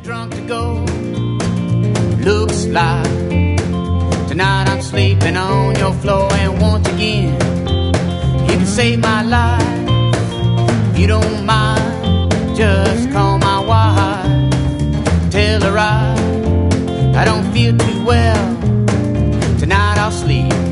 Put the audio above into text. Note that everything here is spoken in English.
drunk to go. Looks like tonight I'm sleeping on your floor. And once again, you can save my life. If you don't mind, just call my wife. Tell her I don't feel too well. Tonight I'll sleep